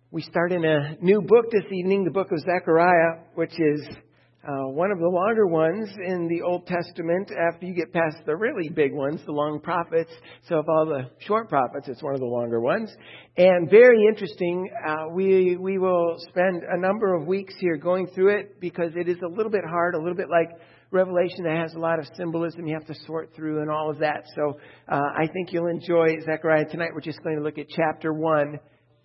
We start in a new book this evening, the book of Zechariah, which is one of the longer ones in the Old Testament after you get past the really big ones, the long prophets. So of all the short prophets, it's one of the longer ones. And very interesting, we will spend a number of weeks here going through it because it is a little bit hard, a little bit like Revelation that has a lot of symbolism you have to sort through and all of that. So I think you'll enjoy Zechariah tonight. We're just going to look at chapter 1.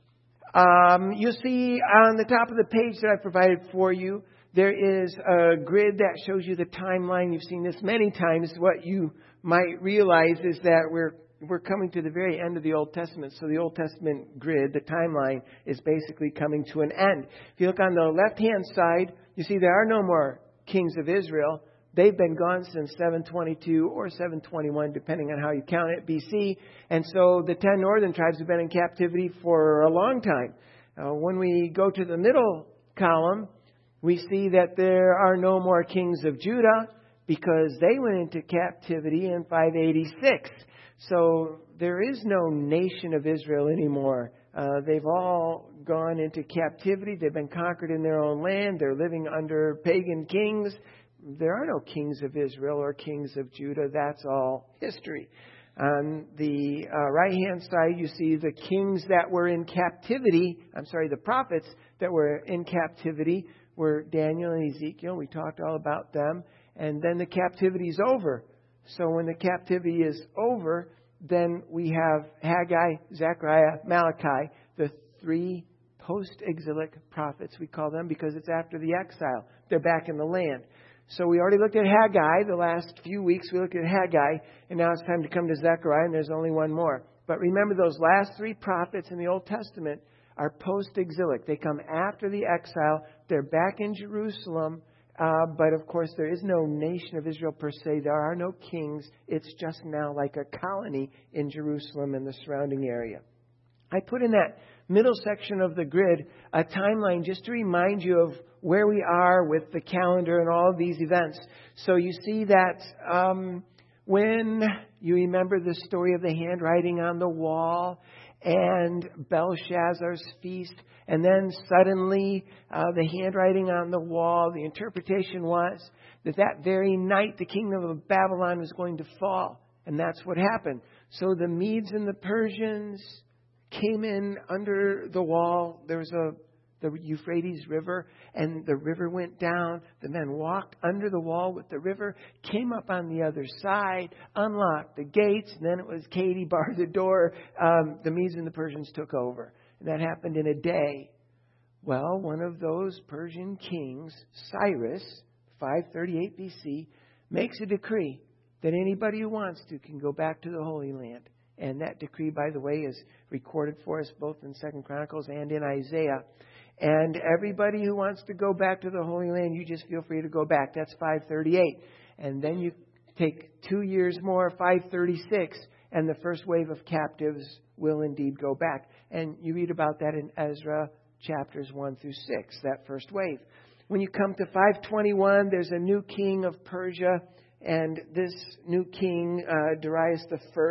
You'll see on the top of the page that I provided for you, there is a grid that shows you the timeline. You've seen this many times. What you might realize is that we're coming to the very end of the Old Testament. So the Old Testament grid, the timeline, is basically coming to an end. If you look on the left-hand side, you see there are no more kings of Israel. They've been gone since 722 or 721, depending on how you count it, BC. And so the 10 northern tribes have been in captivity for a long time. When we go to the middle column, we see that there are no more kings of Judah because they went into captivity in 586. So there is no nation of Israel anymore. They've all gone into captivity. They've been conquered in their own land. They're living under pagan kings. There are no kings of Israel or kings of Judah. That's all history. On the right-hand side, you see the kings that were in captivity. The prophets that were in captivity were Daniel and Ezekiel. We talked all about them. And then the captivity is over. So when the captivity is over, then we have Haggai, Zechariah, Malachi, the three post-exilic prophets. We call them because it's after the exile. They're back in the land. So we already looked at Haggai the last few weeks. We looked at Haggai, and now it's time to come to Zechariah, and there's only one more. But remember, those last three prophets in the Old Testament are post-exilic. They come after the exile. They're back in Jerusalem. But, of course, there is no nation of Israel per se. There are no kings. It's just now like a colony in Jerusalem and the surrounding area. I put in that middle section of the grid a timeline just to remind you of where we are with the calendar and all of these events. So you see that when you remember the story of the handwriting on the wall and Belshazzar's feast, and then suddenly the handwriting on the wall, the interpretation was that very night the kingdom of Babylon was going to fall. And that's what happened. So the Medes and the Persians came in under the wall. There was the Euphrates River, and the river went down. The men walked under the wall with the river, came up on the other side, unlocked the gates, and then it was Katie barred the door. The Medes and the Persians took over. And that happened in a day. Well, one of those Persian kings, Cyrus, 538 BC, makes a decree that anybody who wants to can go back to the Holy Land. And that decree, by the way, is recorded for us both in 2 Chronicles and in Isaiah. And everybody who wants to go back to the Holy Land, you just feel free to go back. That's 538. And then you take 2 years more, 536, and the first wave of captives will indeed go back. And you read about that in Ezra chapters 1 through 6, that first wave. When you come to 521, there's a new king of Persia. And this new king, Darius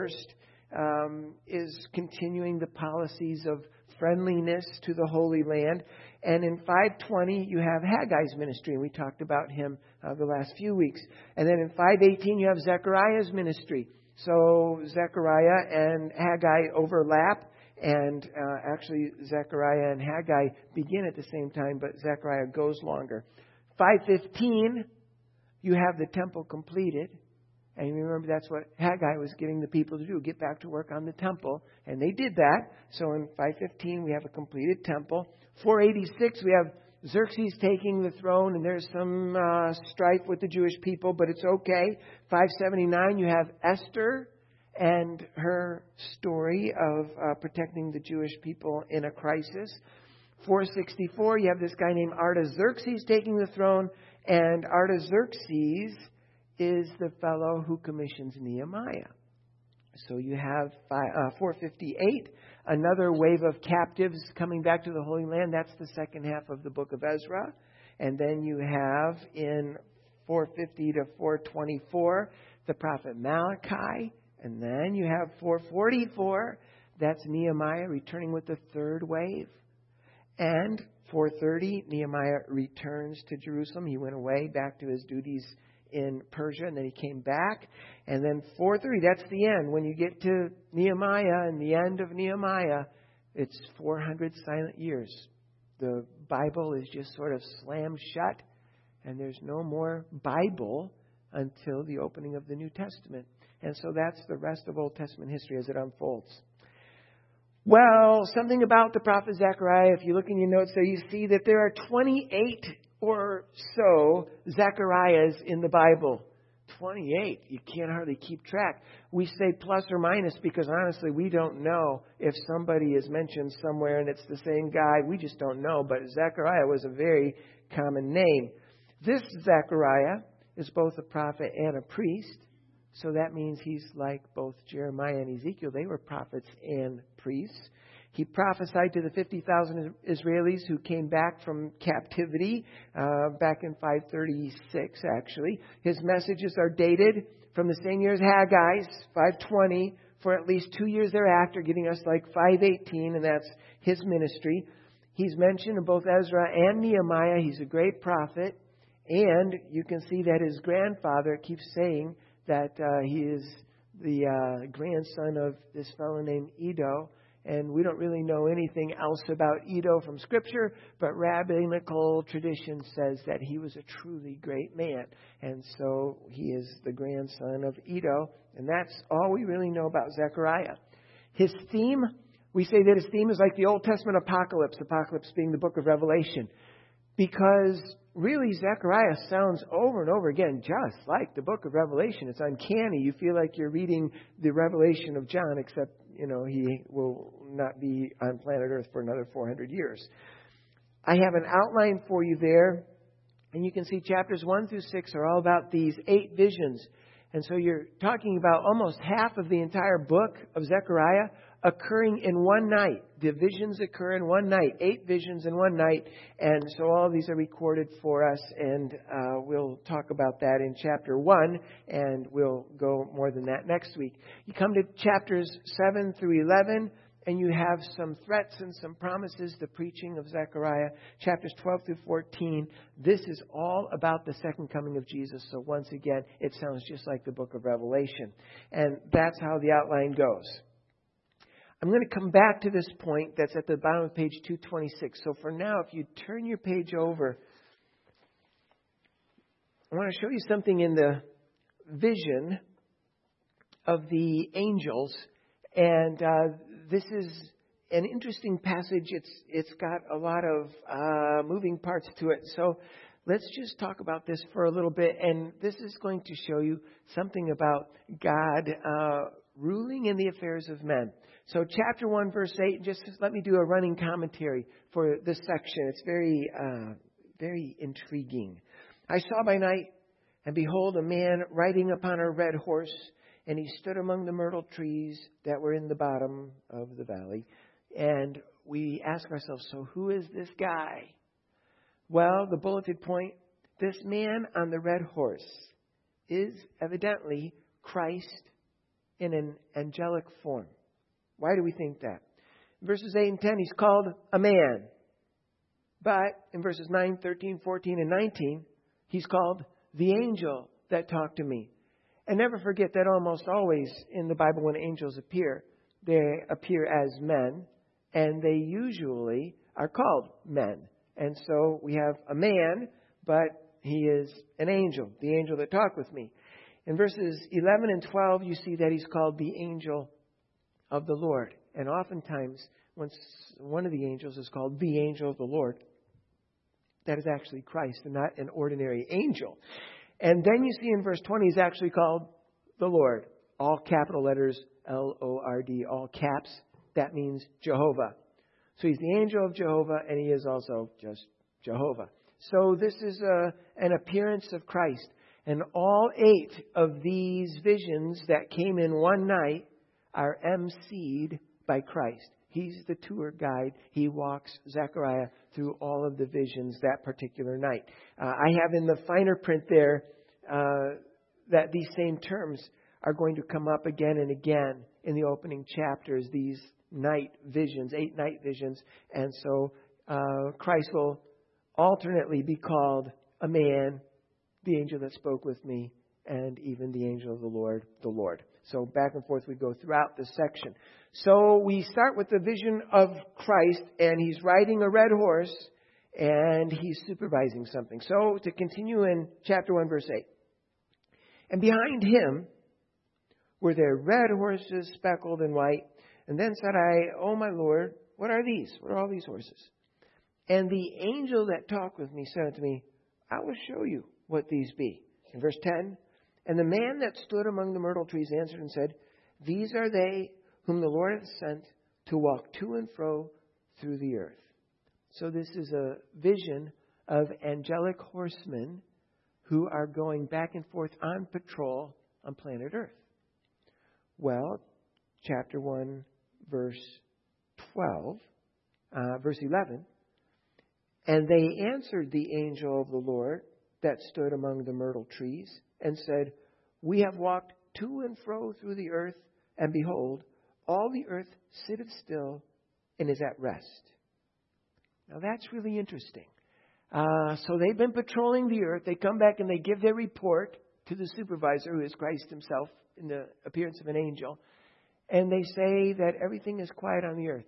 I, is continuing the policies of friendliness to the Holy Land. And in 520, you have Haggai's ministry. And we talked about him the last few weeks. And then in 518, you have Zechariah's ministry. So Zechariah and Haggai overlap. And actually, Zechariah and Haggai begin at the same time, but Zechariah goes longer. 515, you have the temple completed. And you remember that's what Haggai was getting the people to do, get back to work on the temple. And they did that. So in 515, we have a completed temple. 486, we have Xerxes taking the throne, and there's some strife with the Jewish people, but it's okay. 579, you have Esther and her story of protecting the Jewish people in a crisis. 464, you have this guy named Artaxerxes taking the throne, and Artaxerxes is the fellow who commissions Nehemiah. So you have 458, another wave of captives coming back to the Holy Land. That's the second half of the book of Ezra. And then you have in 450 to 424, the prophet Malachi. And then you have 444, that's Nehemiah returning with the third wave. And 430, Nehemiah returns to Jerusalem. He went away back to his duties in Persia, and then he came back. And then 430, that's the end. When you get to Nehemiah and the end of Nehemiah, it's 400 silent years. The Bible is just sort of slammed shut, and there's no more Bible until the opening of the New Testament. And so that's the rest of Old Testament history as it unfolds. Well, something about the prophet Zechariah, if you look in your notes there, you see that there are 28 or so Zechariahs in the Bible. 28. You can't hardly keep track. We say plus or minus because honestly we don't know if somebody is mentioned somewhere and it's the same guy. We just don't know. But Zechariah was a very common name. This Zechariah is both a prophet and a priest. So that means he's like both Jeremiah and Ezekiel. They were prophets and priests. He prophesied to the 50,000 Israelis who came back from captivity back in 536, actually. His messages are dated from the same year as Haggai's, 520, for at least 2 years thereafter, giving us like 518, and that's his ministry. He's mentioned in both Ezra and Nehemiah. He's a great prophet. And you can see that his grandfather keeps saying that he is the grandson of this fellow named Iddo. And we don't really know anything else about Iddo from Scripture, but rabbinical tradition says that he was a truly great man. And so he is the grandson of Iddo. And that's all we really know about Zechariah. His theme, we say that his theme is like the Old Testament apocalypse, apocalypse being the book of Revelation. Because really, Zechariah sounds over and over again just like the book of Revelation. It's uncanny. You feel like you're reading the Revelation of John, except, he will not be on planet Earth for another 400 years. I have an outline for you there, and you can see chapters 1 through 6 are all about these 8 visions. And so you're talking about almost half of the entire book of Zechariah occurring in one night. The visions occur in one night. 8 visions in one night. And so all of these are recorded for us. And we'll talk about that in chapter 1. And we'll go more than that next week. You come to chapters 7 through 11. And you have some threats and some promises, the preaching of Zechariah. Chapters 12 through 14. This is all about the second coming of Jesus. So once again, it sounds just like the book of Revelation. And that's how the outline goes. I'm going to come back to this point that's at the bottom of page 226. So for now, if you turn your page over, I want to show you something in the vision of the angels. And this is an interesting passage. It's got a lot of moving parts to it. So let's just talk about this for a little bit. And this is going to show you something about God ruling in the affairs of men. So chapter 1, verse 8, just let me do a running commentary for this section. It's very intriguing. I saw by night, and behold, a man riding upon a red horse, and he stood among the myrtle trees that were in the bottom of the valley. And we ask ourselves, so who is this guy? Well, the bulleted point, this man on the red horse is evidently Christ in an angelic form. Why do we think that? In verses 8 and 10, he's called a man. But in verses 9, 13, 14, and 19, he's called the angel that talked to me. And never forget that almost always in the Bible when angels appear, they appear as men, and they usually are called men. And so we have a man, but he is an angel, the angel that talked with me. In verses 11 and 12, you see that he's called the angel of the Lord. And oftentimes, when one of the angels is called the angel of the Lord, that is actually Christ and not an ordinary angel. And then you see in verse 20, he's actually called the Lord. All capital letters, L-O-R-D, all caps. That means Jehovah. So he's the angel of Jehovah, and he is also just Jehovah. So this is an appearance of Christ. And all 8 of these visions that came in one night are emceed by Christ. He's the tour guide. He walks Zechariah through all of the visions that particular night. I have in the finer print there that these same terms are going to come up again and again in the opening chapters, these night visions, 8 night visions. And so Christ will alternately be called a man, the angel that spoke with me, and even the angel of the Lord, the Lord. So back and forth we go throughout this section. So we start with the vision of Christ, and he's riding a red horse, and he's supervising something. So to continue in chapter 1, verse 8. And behind him were there red horses, speckled and white. And then said I, O my Lord, what are these? What are all these horses? And the angel that talked with me said unto me, I will show you what these be. In verse 10, and the man that stood among the myrtle trees answered and said, these are they whom the Lord hath sent to walk to and fro through the earth. So this is a vision of angelic horsemen who are going back and forth on patrol on planet Earth. Well, chapter 1, verse 11. And they answered the angel of the Lord that stood among the myrtle trees and said, we have walked to and fro through the earth, and behold, all the earth sitteth still and is at rest. Now that's really interesting. So they've been patrolling the earth. They come back and they give their report to the supervisor, who is Christ himself in the appearance of an angel. And they say that everything is quiet on the earth.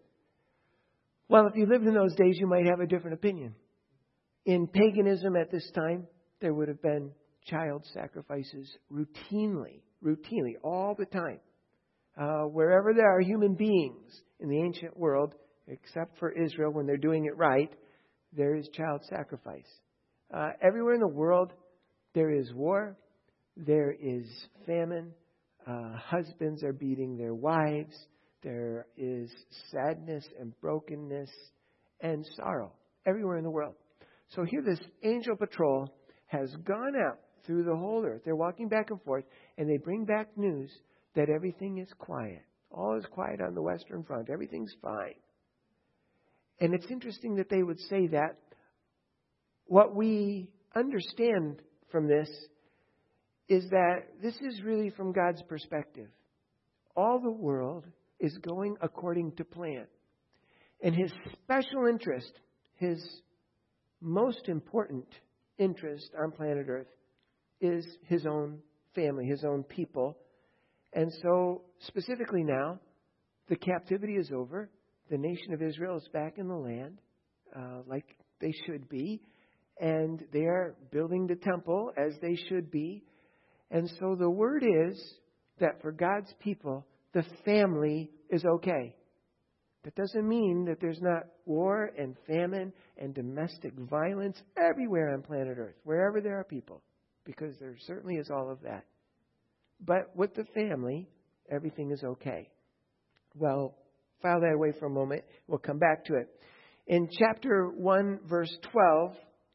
Well, if you lived in those days, you might have a different opinion. In paganism at this time, there would have been child sacrifices routinely, all the time. Wherever there are human beings in the ancient world, except for Israel when they're doing it right, there is child sacrifice. Everywhere in the world, there is war, there is famine, husbands are beating their wives, there is sadness and brokenness and sorrow everywhere in the world. So here this angel patrol has gone out through the whole earth. They're walking back and forth, and they bring back news that everything is quiet. All is quiet on the Western Front. Everything's fine. And it's interesting that they would say that. What we understand from this is that this is really from God's perspective. All the world is going according to plan. And his special interest, his most important interest on planet Earth, is his own family, his own people. And so, specifically now, the captivity is over. The nation of Israel is back in the land, like they should be. And they are building the temple as they should be. And so the word is that for God's people, the family is okay. That doesn't mean that there's not war and famine and domestic violence everywhere on planet Earth, wherever there are people, because there certainly is all of that. But with the family, everything is okay. Well, file that away for a moment. We'll come back to it. In chapter 1, verse 12,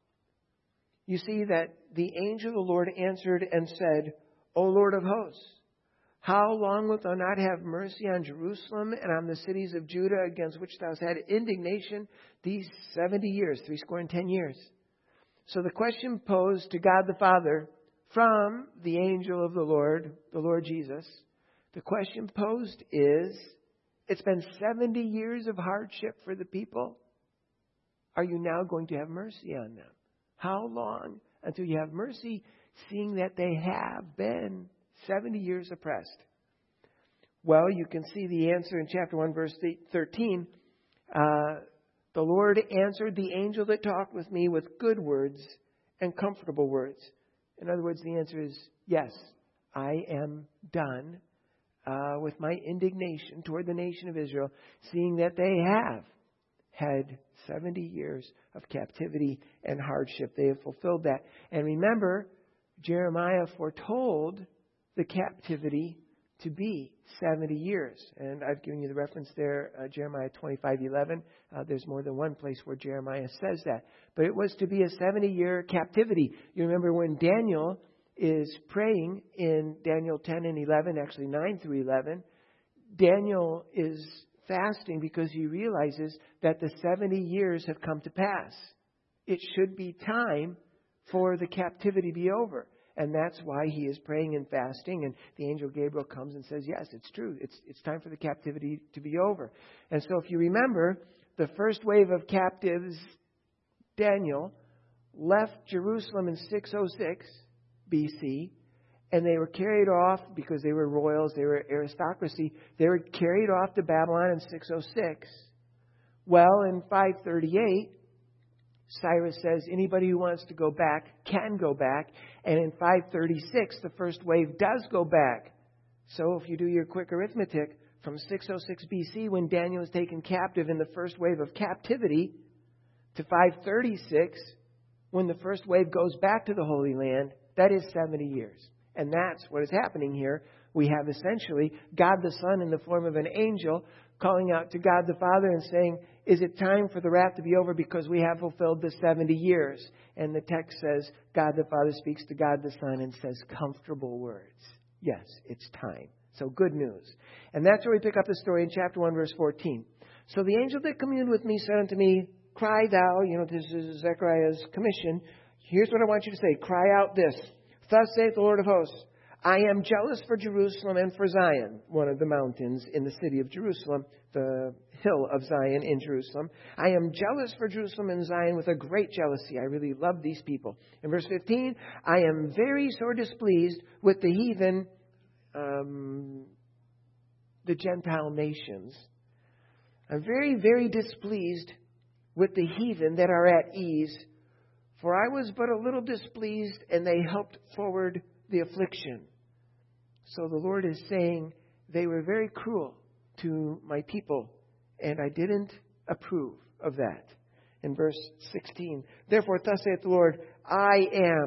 you see that the angel of the Lord answered and said, O Lord of hosts, how long wilt thou not have mercy on Jerusalem and on the cities of Judah, against which thou hast had indignation these 70 years, 70 years? So the question posed to God the Father from the angel of the Lord Jesus, the question posed is, it's been 70 years of hardship for the people. Are you now going to have mercy on them? How long until you have mercy, seeing that they have been 70 years oppressed? Well, you can see the answer in chapter 1, verse 13. The Lord answered the angel that talked with me with good words and comfortable words. In other words, the answer is yes, I am done with my indignation toward the nation of Israel, seeing that they have had 70 years of captivity and hardship. They have fulfilled that. And remember, Jeremiah foretold the captivity to be 70 years. And I've given you the reference there, Jeremiah 25:11. There's more than one place where Jeremiah says that. But it was to be a 70-year captivity. You remember when Daniel is praying in Daniel 10 and 11, actually 9 through 11, Daniel is fasting because he realizes that the 70 years have come to pass. It should be time for the captivity to be over. And that's why he is praying and fasting. And the angel Gabriel comes and says, yes, it's true. It's time for the captivity to be over. And so if you remember, the first wave of captives, Daniel, left Jerusalem in 606 BC, and they were carried off because they were royals, they were aristocracy. They were carried off to Babylon in 606. Well, in 538, Cyrus says anybody who wants to go back can go back. And in 536, the first wave does go back. So if you do your quick arithmetic, from 606 BC, when Daniel was taken captive in the first wave of captivity, to 536, when the first wave goes back to the Holy Land, that is 70 years. And that's what is happening here. We have essentially God the Son in the form of an angel calling out to God the Father and saying, is it time for the wrath to be over because we have fulfilled the 70 years? And the text says, God the Father speaks to God the Son and says comfortable words. Yes, it's time. So good news. And that's where we pick up the story in chapter 1, verse 14. So the angel that communed with me said unto me, cry thou, this is Zechariah's commission. Here's what I want you to say. Cry out this. Thus saith the Lord of hosts, I am jealous for Jerusalem and for Zion, one of the mountains in the city of Jerusalem, the hill of Zion in Jerusalem. I am jealous for Jerusalem and Zion with a great jealousy. I really love these people. In verse 15, I am very sore displeased with the heathen, the Gentile nations. I'm very, very displeased with the heathen that are at ease. For I was but a little displeased, and they helped forward the affliction. So the Lord is saying they were very cruel to my people, and I didn't approve of that. In verse 16, therefore thus saith the Lord, I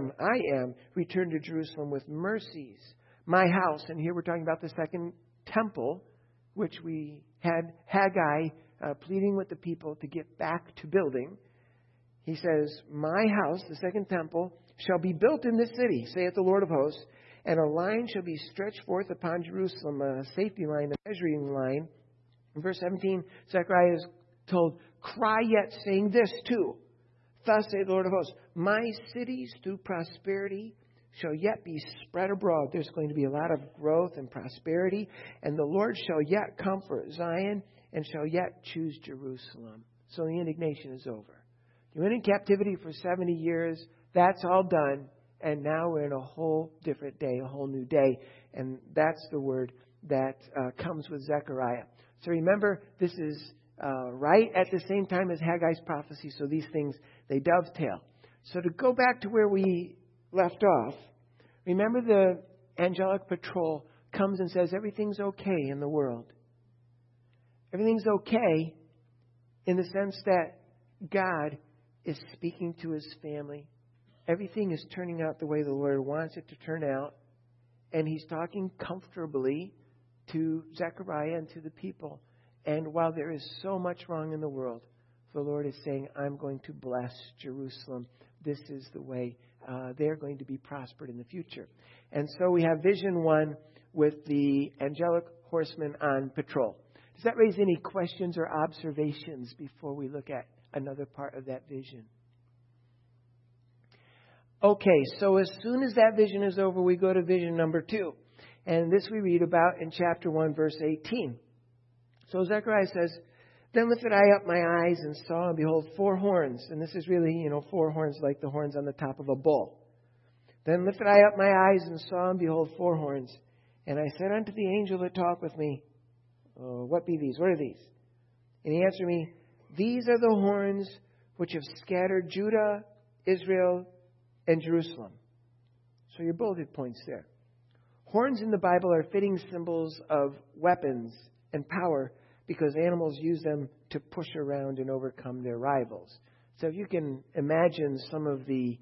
am returned to Jerusalem with mercies. My house, and here we're talking about the second temple, which we had Haggai pleading with the people to get back to building. He says, my house, the second temple, shall be built in this city, saith the Lord of hosts, and a line shall be stretched forth upon Jerusalem, a safety line, a measuring line. In verse 17, Zechariah is told, cry yet, saying this too. Thus saith the Lord of hosts, my cities through prosperity shall yet be spread abroad. There's going to be a lot of growth and prosperity, and the Lord shall yet comfort Zion and shall yet choose Jerusalem. So the indignation is over. You went in captivity for 70 years. That's all done. And now we're in a whole different day, a whole new day. And that's the word that comes with Zechariah. So remember, this is right at the same time as Haggai's prophecy. So these things, they dovetail. So to go back to where we left off, remember the angelic patrol comes and says everything's okay in the world. Everything's okay in the sense that God is speaking to his family. Everything is turning out the way the Lord wants it to turn out. And he's talking comfortably to Zechariah and to the people. And while there is so much wrong in the world, the Lord is saying, I'm going to bless Jerusalem. This is the way they're going to be prospered in the future. And so we have vision 1 with the angelic horsemen on patrol. Does that raise any questions or observations before we look at another part of that vision? Okay, so as soon as that vision is over, we go to vision number 2. And this we read about in chapter 1, verse 18. So Zechariah says, then lifted I up my eyes and saw, and behold, 4 horns. And this is really, 4 horns like the horns on the top of a bull. Then lifted I up my eyes and saw, and behold, 4 horns. And I said unto the angel that talked with me, what be these? What are these? And he answered me, these are the horns which have scattered Judah, Israel, and Jerusalem. So your bulleted points there. Horns in the Bible are fitting symbols of weapons and power because animals use them to push around and overcome their rivals. So if you can imagine some of the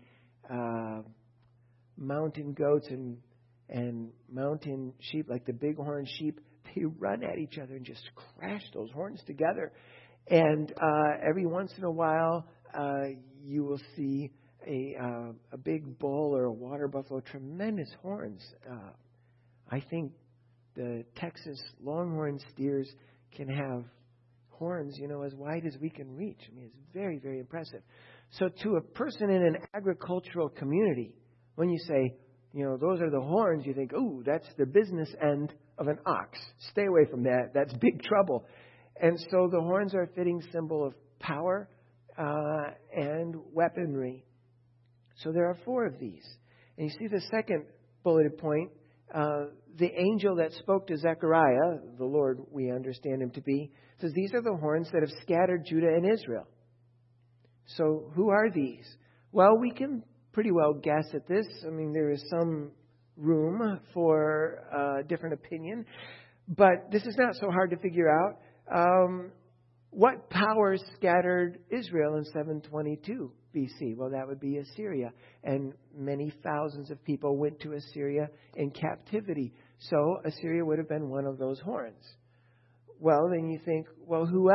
mountain goats and mountain sheep, like the bighorn sheep, they run at each other and just crash those horns together. And every once in a while, you will see a big bull or a water buffalo, tremendous horns. I think the Texas longhorn steers can have horns, as wide as we can reach. I mean, it's very, very impressive. So to a person in an agricultural community, when you say, those are the horns, you think, ooh, that's the business end of an ox. Stay away from that. That's big trouble. And so the horns are a fitting symbol of power and weaponry. So there are 4 of these. And you see the second bulleted point, the angel that spoke to Zechariah, the Lord we understand him to be, says these are the horns that have scattered Judah and Israel. So who are these? Well, we can pretty well guess at this. I mean, there is some room for different opinion. But this is not so hard to figure out. What powers scattered Israel in 722 BC? Well, that would be Assyria. And many thousands of people went to Assyria in captivity. So Assyria would have been one of those horns. Well, then you think, well, who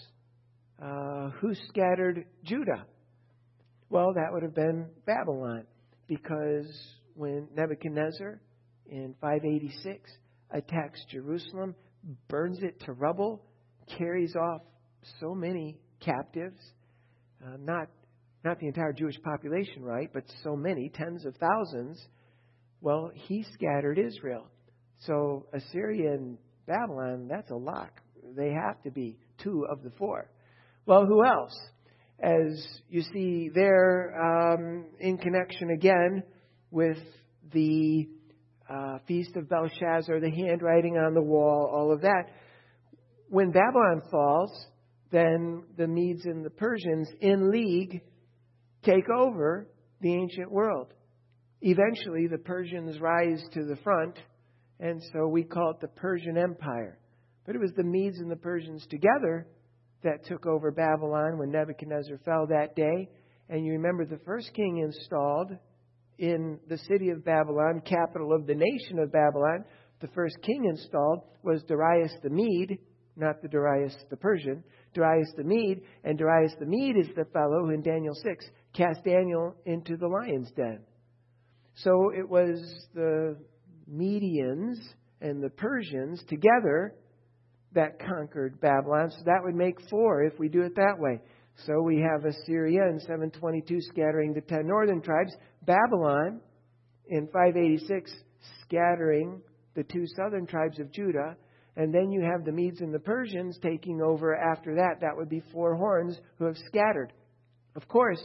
else? Who scattered Judah? Well, that would have been Babylon. Because when Nebuchadnezzar in 586 attacks Jerusalem, burns it to rubble, carries off so many captives, not the entire Jewish population, right, but so many, tens of thousands. Well, he scattered Israel. So Assyria and Babylon, that's a lock. They have to be 2 of the 4. Well, who else? As you see there, in connection again with the Feast of Belshazzar, the handwriting on the wall, all of that. When Babylon falls, then the Medes and the Persians in league take over the ancient world. Eventually, the Persians rise to the front, and so we call it the Persian Empire. But it was the Medes and the Persians together that took over Babylon when Nebuchadnezzar fell that day. And you remember the first king installed in the city of Babylon, capital of the nation of Babylon. The first king installed was Darius the Mede, not the Darius the Persian, Darius the Mede. And Darius the Mede is the fellow who in Daniel 6 cast Daniel into the lion's den. So it was the Medians and the Persians together that conquered Babylon. So that would make 4 if we do it that way. So we have Assyria in 722 scattering the 10 northern tribes. Babylon in 586 scattering the 2 southern tribes of Judah. And then you have the Medes and the Persians taking over after that. That would be 4 horns who have scattered. Of course,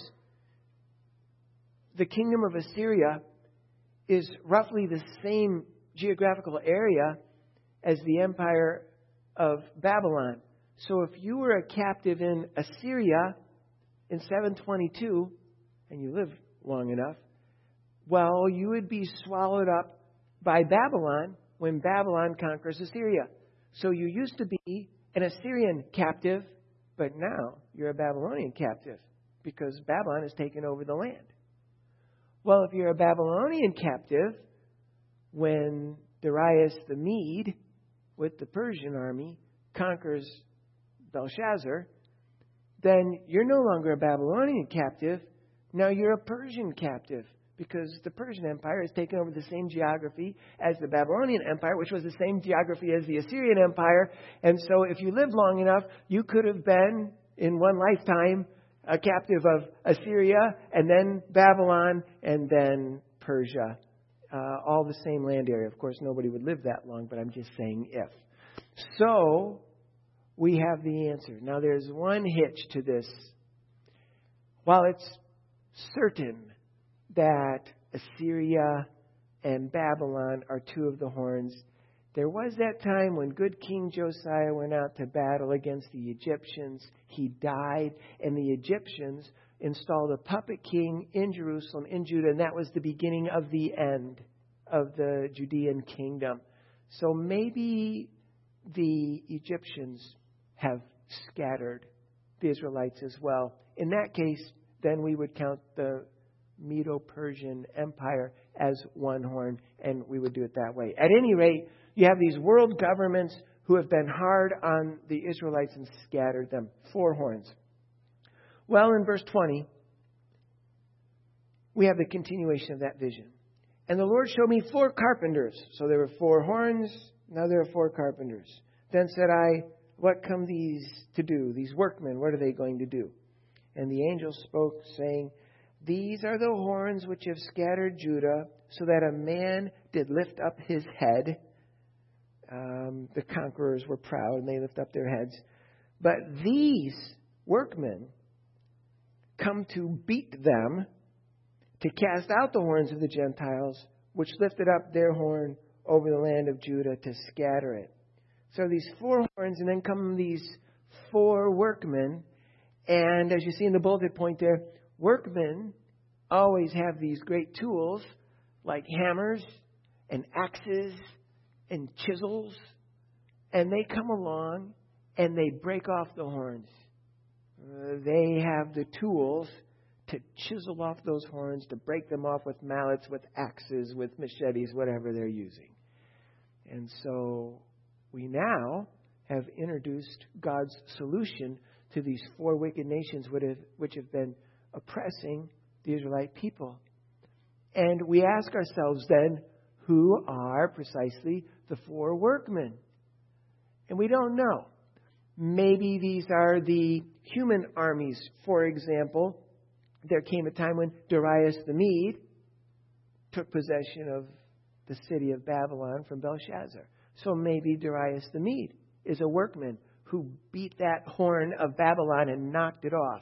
the kingdom of Assyria is roughly the same geographical area as the empire of Babylon. So if you were a captive in Assyria in 722, and you live long enough, well, you would be swallowed up by Babylon when Babylon conquers Assyria. So you used to be an Assyrian captive, but now you're a Babylonian captive because Babylon has taken over the land. Well, if you're a Babylonian captive, when Darius the Mede with the Persian army conquers Belshazzar, then you're no longer a Babylonian captive. Now you're a Persian captive because the Persian Empire has taken over the same geography as the Babylonian Empire, which was the same geography as the Assyrian Empire. And so if you lived long enough, you could have been, in one lifetime, a captive of Assyria, and then Babylon, and then Persia. All the same land area. Of course, nobody would live that long, but I'm just saying if. So, we have the answer. Now, there's one hitch to this. While it's certain that Assyria and Babylon are 2 of the horns, there was that time when good King Josiah went out to battle against the Egyptians. He died, and the Egyptians installed a puppet king in Jerusalem, in Judah, and that was the beginning of the end of the Judean kingdom. So maybe the Egyptians have scattered the Israelites as well. In that case, then we would count the Medo-Persian Empire as 1 horn, and we would do it that way. At any rate, you have these world governments who have been hard on the Israelites and scattered them. 4 horns. Well, in verse 20, we have the continuation of that vision. And the Lord showed me 4 carpenters. So there were 4 horns, now there are 4 carpenters. Then said I, what come these to do? These workmen, what are they going to do? And the angel spoke, saying, these are the horns which have scattered Judah, so that a man did lift up his head. The conquerors were proud, and they lift up their heads. But these workmen come to beat them, to cast out the horns of the Gentiles, which lifted up their horn over the land of Judah to scatter it. So these 4 horns, and then come these 4 workmen. And as you see in the bulleted point there, workmen always have these great tools like hammers and axes and chisels. And they come along and they break off the horns. They have the tools to chisel off those horns, to break them off with mallets, with axes, with machetes, whatever they're using. And so we now have introduced God's solution to these 4 wicked nations which have been oppressing the Israelite people. And we ask ourselves then, who are precisely the 4 workmen? And we don't know. Maybe these are the human armies. For example, there came a time when Darius the Mede took possession of the city of Babylon from Belshazzar. So maybe Darius the Mede is a workman who beat that horn of Babylon and knocked it off.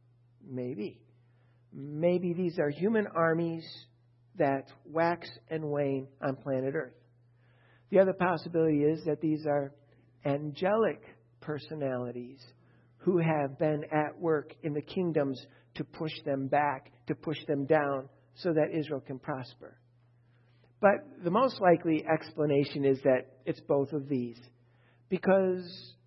Maybe. Maybe these are human armies that wax and wane on planet Earth. The other possibility is that these are angelic personalities who have been at work in the kingdoms to push them back, to push them down, so that Israel can prosper. But the most likely explanation is that it's both of these. Because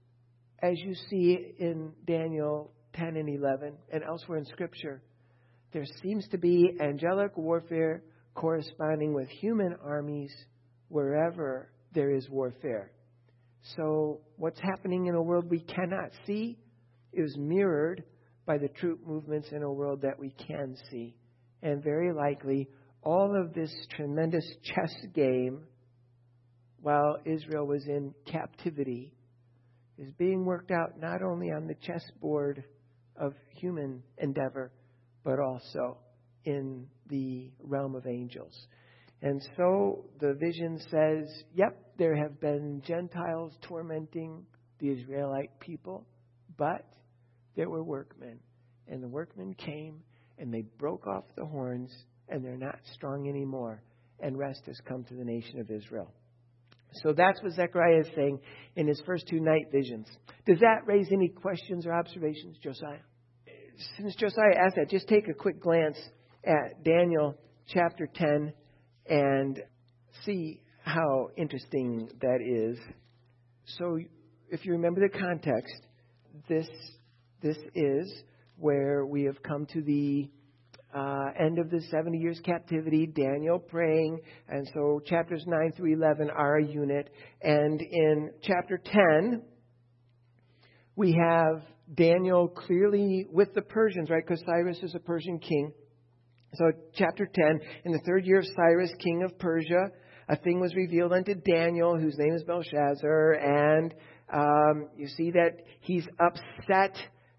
as you see in Daniel 10 and 11 and elsewhere in Scripture, there seems to be angelic warfare corresponding with human armies wherever there is warfare. So what's happening in a world we cannot see is mirrored by the troop movements in a world that we can see. And very likely, all of this tremendous chess game, while Israel was in captivity, is being worked out not only on the chessboard of human endeavor, but also in the realm of angels. And so the vision says, yep, there have been Gentiles tormenting the Israelite people, but there were workmen. And the workmen came and they broke off the horns, and they're not strong anymore. And rest has come to the nation of Israel. So that's what Zechariah is saying in his first 2 night visions. Does that raise any questions or observations, Josiah? Since Josiah asked that, just take a quick glance at Daniel chapter 10 and see how interesting that is. So if you remember the context, this is where we have come to the end of the 70 years captivity, Daniel praying, and so chapters 9 through 11 are a unit. And in chapter 10, we have Daniel clearly with the Persians, right? Because Cyrus is a Persian king. So chapter 10, in the 3rd year of Cyrus, king of Persia, a thing was revealed unto Daniel, whose name is Belshazzar, and you see that he's upset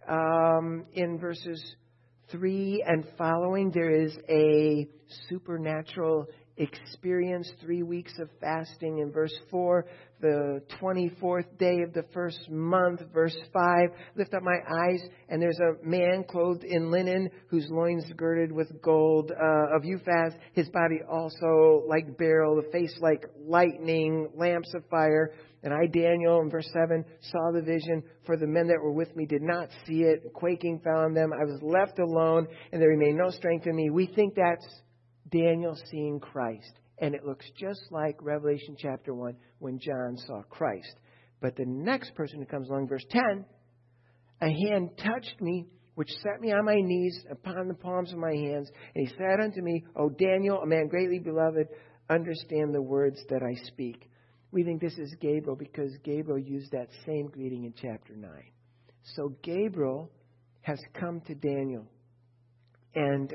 in verses 3 and following. There is a supernatural experience, 3 weeks of fasting. In verse 4, the 24th day of the first month. Verse 5, lift up my eyes, and there's a man clothed in linen, whose loins girded with gold of Uphaz, his body also like beryl, the face like lightning, lamps of fire. And I, Daniel, in verse 7, saw the vision, for the men that were with me did not see it. Quaking fell on them. I was left alone, and there remained no strength in me. We think that's Daniel seeing Christ. And it looks just like Revelation chapter 1 when John saw Christ. But the next person who comes along, verse 10, a hand touched me, which set me on my knees upon the palms of my hands. And he said unto me, O Daniel, a man greatly beloved, understand the words that I speak. We think this is Gabriel because Gabriel used that same greeting in chapter 9. So Gabriel has come to Daniel. And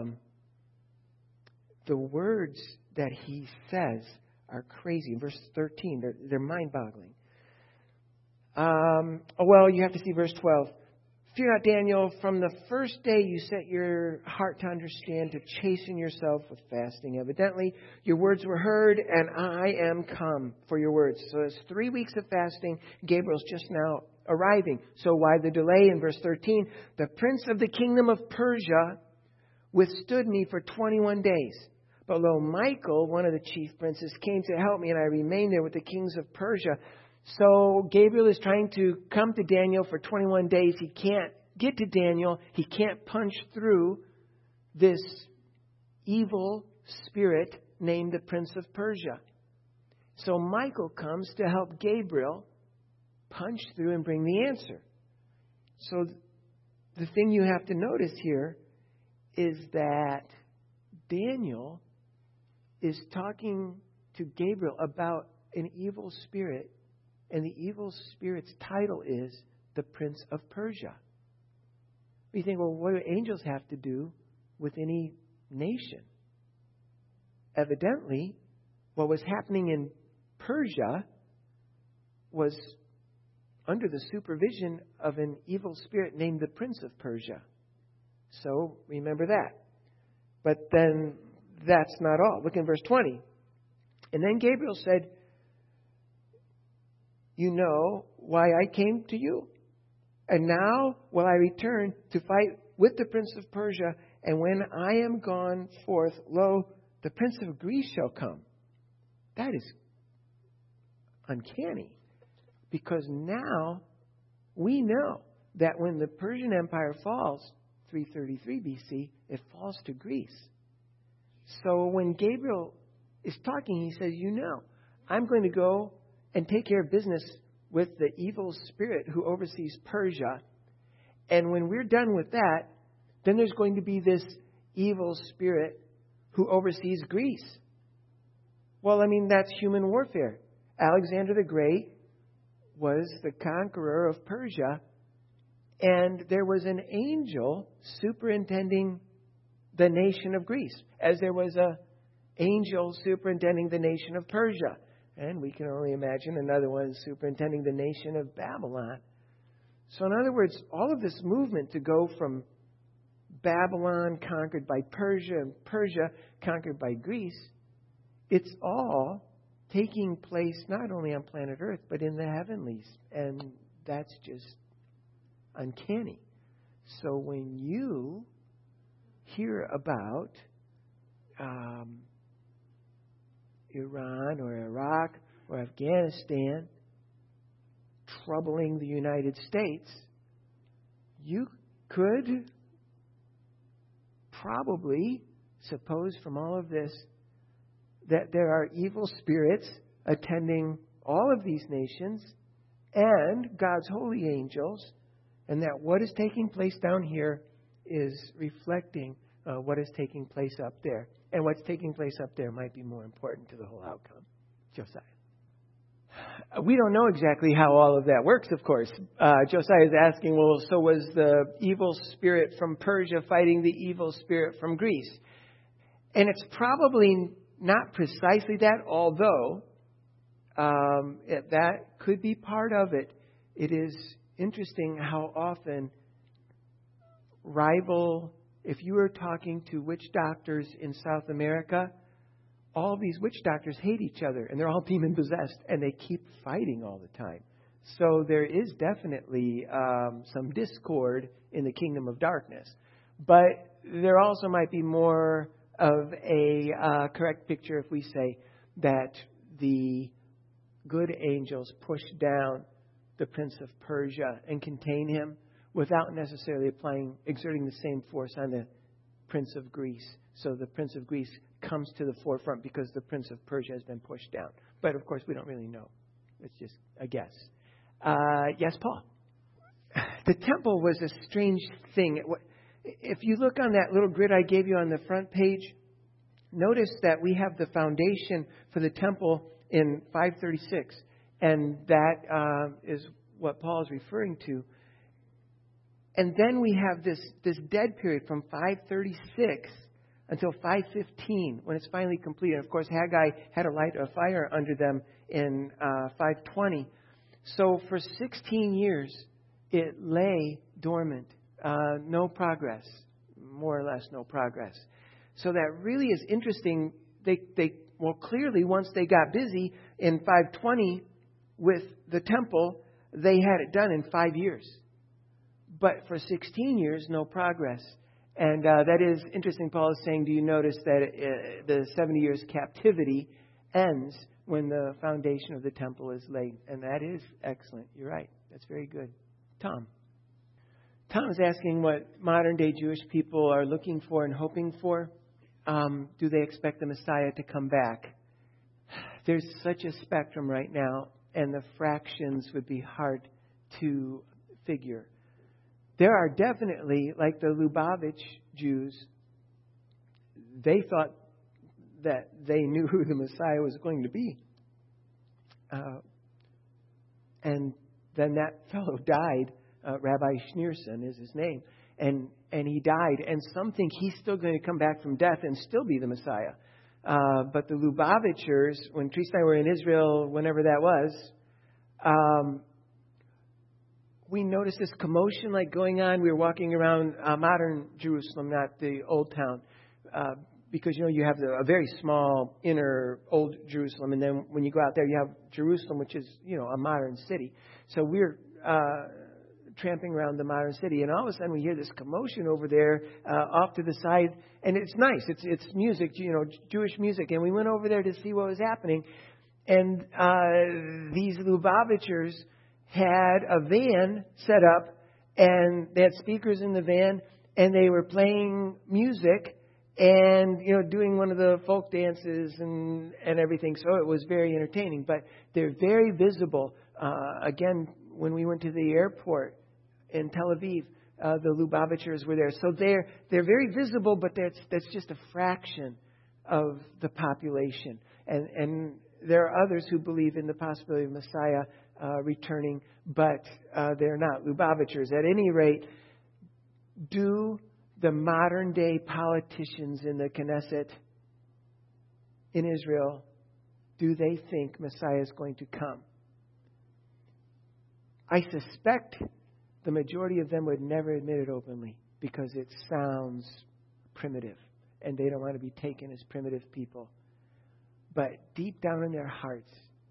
the words that he says are crazy. In verse 13, they're mind-boggling. Well, you have to see verse 12. Fear not, Daniel, from the first day you set your heart to understand, to chasten yourself with fasting. Evidently, your words were heard, and I am come for your words. So it's 3 weeks of fasting. Gabriel's just now arriving. So why the delay? In verse 13, the prince of the kingdom of Persia withstood me for 21 days. But lo, Michael, one of the chief princes, came to help me, and I remained there with the kings of Persia. So Gabriel is trying to come to Daniel for 21 days. He can't get to Daniel. He can't punch through this evil spirit named the Prince of Persia. So Michael comes to help Gabriel punch through and bring the answer. So the thing you have to notice here is that Daniel is talking to Gabriel about an evil spirit, and the evil spirit's title is the Prince of Persia. You think, well, what do angels have to do with any nation? Evidently, what was happening in Persia was under the supervision of an evil spirit named the Prince of Persia. So remember that. But then that's not all. Look in verse 20. And then Gabriel said, you know why I came to you? And now will I return to fight with the Prince of Persia, and when I am gone forth, lo, the Prince of Greece shall come. That is uncanny, because now we know that when the Persian Empire falls, 333 BC, it falls to Greece. So when Gabriel is talking, he says, you know, I'm going to go and take care of business with the evil spirit who oversees Persia. And when we're done with that, then there's going to be this evil spirit who oversees Greece. Well, I mean, that's human warfare. Alexander the Great was the conqueror of Persia, and there was an angel superintending the nation of Greece, as there was an angel superintending the nation of Persia. And we can only imagine another one superintending the nation of Babylon. So in other words, all of this movement to go from Babylon conquered by Persia and Persia conquered by Greece, it's all taking place not only on planet Earth, but in the heavenlies. And that's just uncanny. So when you hear about Iran or Iraq or Afghanistan troubling the United States, you could probably suppose from all of this that there are evil spirits attending all of these nations and God's holy angels, and that what is taking place down here is reflecting what is taking place up there. And what's taking place up there might be more important to the whole outcome. Josiah. We don't know exactly how all of that works, of course. Josiah is asking, well, so was the evil spirit from Persia fighting the evil spirit from Greece? And it's probably not precisely that, although that could be part of it. It is interesting how often if you were talking to witch doctors in South America, all these witch doctors hate each other, and they're all demon-possessed, and they keep fighting all the time. So there is definitely some discord in the kingdom of darkness. But there also might be more of a correct picture if we say that the good angels push down the Prince of Persia and contain him without necessarily exerting the same force on the Prince of Greece. So the Prince of Greece comes to the forefront because the Prince of Persia has been pushed down. But of course, we don't really know. It's just a guess. Yes, Paul. The temple was a strange thing. If you look on that little grid I gave you on the front page, notice that we have the foundation for the temple in 536. And that is what Paul is referring to. And then we have this dead period from 536 until 515 when it's finally completed. Of course, Haggai had to light a fire under them in 520. So for 16 years, it lay dormant. No progress. More or less no progress. So that really is interesting. Well, clearly, once they got busy in 520 with the temple, they had it done in 5 years. But for 16 years, no progress. And that is interesting. Paul is saying, do you notice that the 70 years captivity ends when the foundation of the temple is laid? And that is excellent. You're right. That's very good. Tom is asking what modern day Jewish people are looking for and hoping for. Do they expect the Messiah to come back? There's such a spectrum right now, and the fractions would be hard to figure. There are definitely, like the Lubavitch Jews, they thought that they knew who the Messiah was going to be. And then that fellow died. Rabbi Schneerson is his name. And he died. And some think he's still going to come back from death and still be the Messiah. But the Lubavitchers, when Teresa and I were in Israel, whenever that was, we noticed this commotion like going on. We were walking around modern Jerusalem, not the old town, because, you have a very small inner old Jerusalem. And then when you go out there, you have Jerusalem, which is, a modern city. So we're tramping around the modern city. And all of a sudden we hear this commotion over there off to the side. And it's nice. It's music, Jewish music. And we went over there to see what was happening. And these Lubavitchers had a van set up, and they had speakers in the van, and they were playing music and, doing one of the folk dances and everything. So it was very entertaining. But they're very visible. Again, when we went to the airport in Tel Aviv, the Lubavitchers were there. So they're very visible, but that's just a fraction of the population. And there are others who believe in the possibility of Messiah returning, but they're not Lubavitchers. At any rate, do the modern day politicians in the Knesset in Israel, do they think Messiah is going to come? I suspect the majority of them would never admit it openly because it sounds primitive and they don't want to be taken as primitive people. But deep down in their hearts,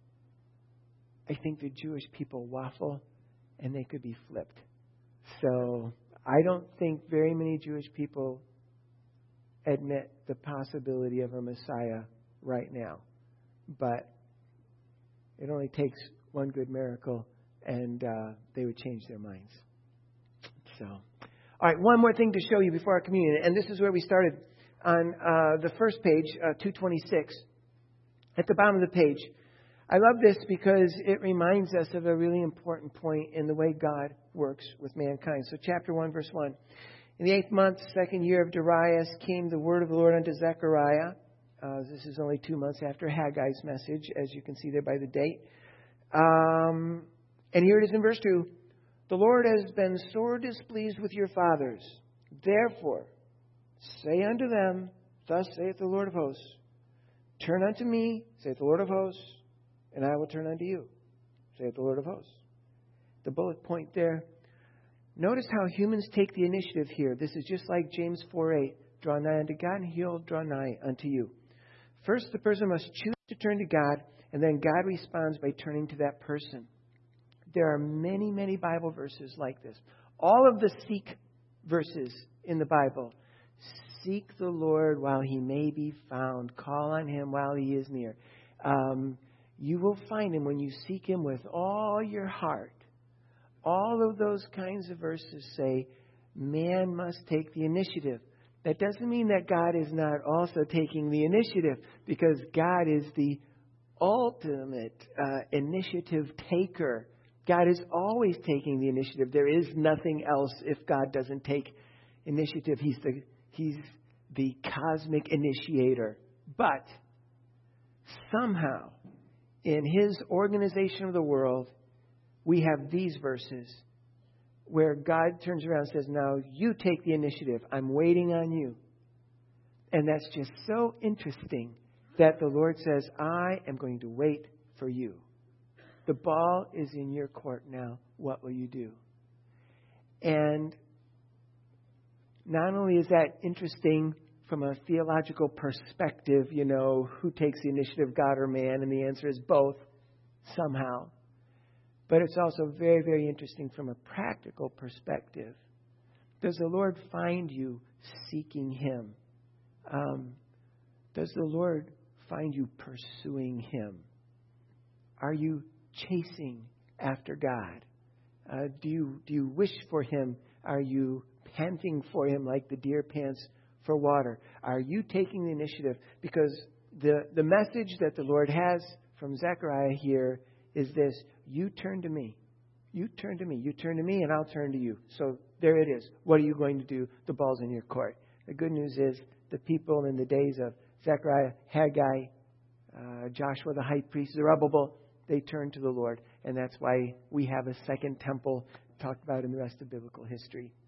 I think the Jewish people waffle and they could be flipped. So I don't think very many Jewish people admit the possibility of a Messiah right now. But it only takes one good miracle and they would change their minds. So, all right, one more thing to show you before our communion. And this is where we started on the first page, 226. At the bottom of the page. I love this because it reminds us of a really important point in the way God works with mankind. So chapter 1, verse 1. In the 8th month, 2nd year of Darius, came the word of the Lord unto Zechariah. This is only 2 months after Haggai's message, as you can see there by the date. And here it is in verse 2. The Lord has been sore displeased with your fathers. Therefore, say unto them, Thus saith the Lord of hosts, Turn unto me, saith the Lord of hosts, and I will turn unto you, saith the Lord of hosts. The bullet point there. Notice how humans take the initiative here. This is just like James 4:8. Draw nigh unto God, and He'll draw nigh unto you. First, the person must choose to turn to God, and then God responds by turning to that person. There are many, many Bible verses like this. All of the seek verses in the Bible. Seek the Lord while He may be found. Call on Him while He is near. You will find Him when you seek Him with all your heart. All of those kinds of verses say man must take the initiative. That doesn't mean that God is not also taking the initiative, because God is the ultimate initiative taker. God is always taking the initiative. There is nothing else if God doesn't take initiative. He's the cosmic initiator. But somehow, in His organization of the world, we have these verses where God turns around and says, now you take the initiative. I'm waiting on you. And that's just so interesting that the Lord says, I am going to wait for you. The ball is in your court now. What will you do? And not only is that interesting from a theological perspective, who takes the initiative, God or man? And the answer is both, somehow. But it's also very, very interesting from a practical perspective. Does the Lord find you seeking Him? Does the Lord find you pursuing Him? Are you chasing after God? Do you wish for Him? Are you panting for Him like the deer pants for water? Are you taking the initiative? Because the message that the Lord has from Zechariah here is this: you turn to me. You turn to me. You turn to me and I'll turn to you. So there it is. What are you going to do? The ball's in your court. The good news is the people in the days of Zechariah, Haggai, Joshua the high priest, Zerubbabel, they turned to the Lord. And that's why we have a second temple talked about in the rest of biblical history.